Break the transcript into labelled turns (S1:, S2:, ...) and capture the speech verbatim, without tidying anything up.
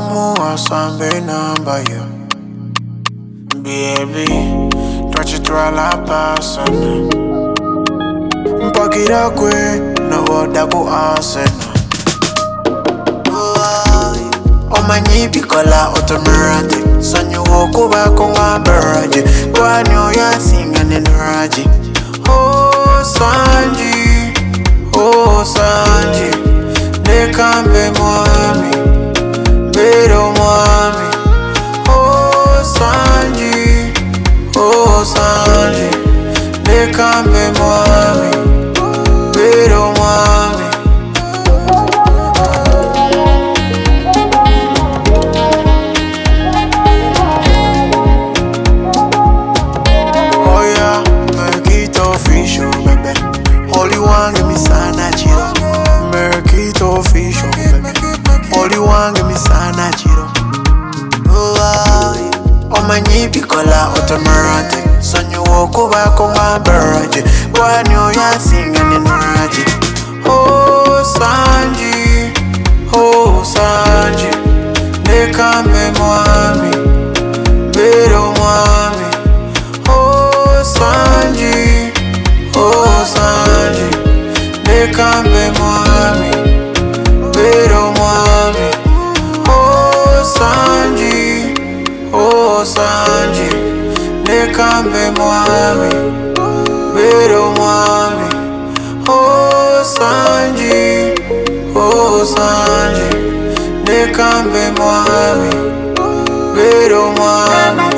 S1: Someone was sambe number you. Baby, touch it to la person. Mpakira kwe, no woda ku asena. Omanyi bikola automatic. Sonyo woku bako ngabaraji. Wanyo ya singa nenaraji. Oh Sanji, oh Sanji. Nekambe mwami, bero mwami. Oh Sanji, oh Sanji. Nekambe mwami, bero mwami. Oh yeah, make it official, baby. Holy one, give me sana chiro. Make it official, baby. Holy one, give me sana chiro. Oh I, oh my bikola automatic. Sonyo woku bako ngabaraji. Wanyo ya singa nenaraji. Oh Sanji, oh Sanji. Nekambe mwami, bero mwami. Oh Sanji, oh Sanji. Nekambe mwami, bero mwami. Oh Sanji, oh Sanji. Nekambe mwami, bero mwami. Oh Sanji, oh Sanji. Nekambe mwami, bero mwami.